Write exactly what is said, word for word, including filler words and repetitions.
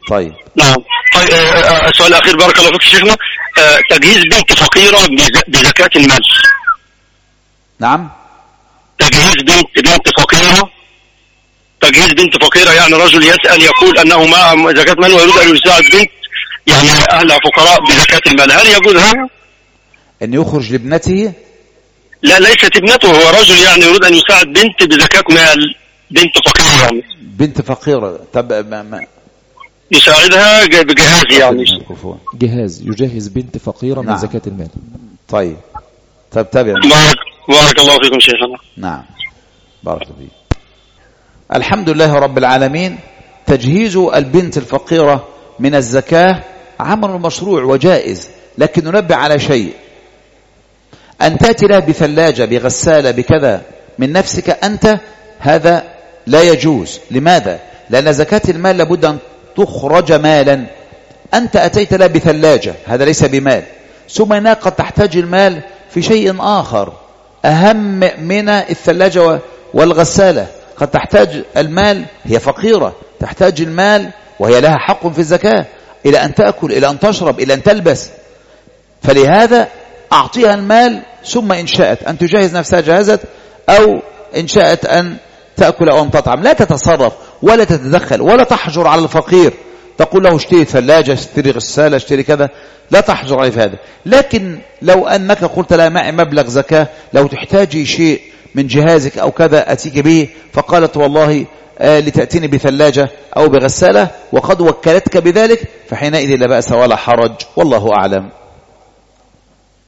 طيب نعم. طيب السؤال الأخير بارك الله فيك شيخنا، تجهيز بنت فقيرة بزكاة المال. نعم. تجهيز بنت بنت فقيرة تجهيز بنت فقيرة يعني رجل يسأل يقول أنه مع زكاة مال ويريد أن يساعد بنت يعني أهلها فقراء بزكاة المال، هل يجوز هذا؟ أن يخرج لابنته؟ لا ليست ابنته، هو رجل يعني يريد أن يساعد بنت بزكاة مال، بنت فقيرة يعني. بنت فقيرة. طب ما ما يساعدها بجهاز يعني. جهاز يجهز بنت فقيرة نعم. من زكاة المال. طيب طب تابع. بارك, بارك الله فيكم شيخنا. نعم بارك الله فيك. الحمد لله رب العالمين. تجهيز البنت الفقيرة من الزكاة عمل مشروع وجائز، لكن ننبه على شيء: أن تأتي لها بثلاجة بغسالة بكذا من نفسك أنت، هذا لا يجوز. لماذا؟ لأن زكاة المال لابد أن تخرج مالا. أنت أتيت لها بثلاجة، هذا ليس بمال، ثم هناك قد تحتاج المال في شيء آخر أهم من الثلاجة والغسالة. قد تحتاج المال، هي فقيرة تحتاج المال وهي لها حق في الزكاة، إلى أن تأكل، إلى أن تشرب، إلى أن تلبس. فلهذا أعطيها المال، ثم إن شاءت أن تجهز نفسها جهزت، أو إن شاءت أن تأكل أو أن تطعم. لا تتصرف ولا تتدخل ولا تحجر على الفقير، تقول له اشتري ثلاجة، اشتري غسالة، اشتري كذا، لا تحجر عليه في هذا. لكن لو أنك قلت لها معي مبلغ زكاة، لو تحتاجي شيء من جهازك أو كذا أتيك به، فقالت والله آه لتأتيني بثلاجة أو بغسالة وقد وكلتك بذلك، فحينئذ لا بأس ولا حرج، والله أعلم.